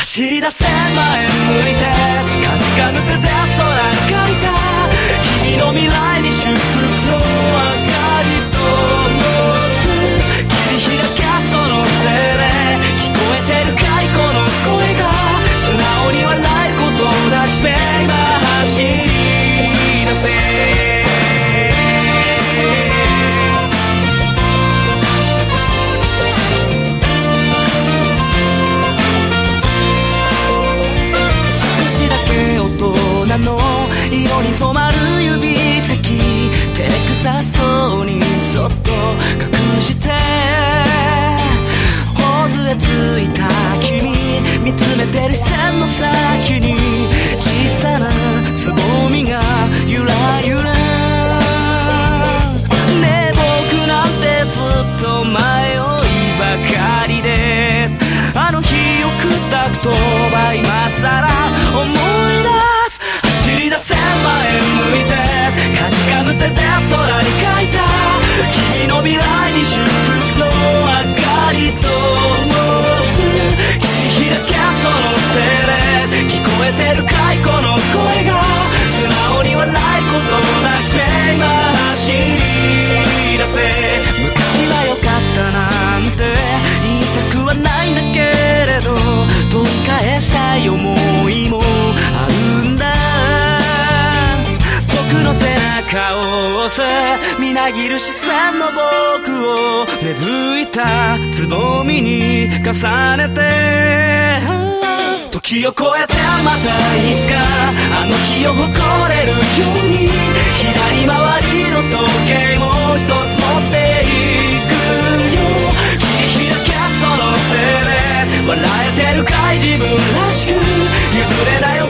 走り出せ前向いてかじかむ手で空に書いた君の未来に祝福の明かりと灯す切り開けその手で聞こえてるかいこの声が素直に笑えること抱きしめ今走り出せ大人の色に染まる指先照れくさそうにそっと隠して頬杖ついた君見つめてる視線の先に小さなつぼみがゆらゆらねえ僕なんてずっと迷いばかりであの日送った言葉今さら思い出す走り出せ前向いてかじかむ手で空に書いた君の未来に祝福の明かりと灯す切り開けその手で聞こえてるかいこの声が素直に笑えることを抱きしめ今走り出せ昔は良かったなんて言いたくはないんだけれど取り返したい思いもあるんだ僕の背中を押せみなぎる視線の僕を芽吹いたつぼみに重ねて時を越えてまたいつかあの日を誇れるように左回りの時計も一つ持っていくよ切り開けその手で笑えてるかい自分らしく譲れない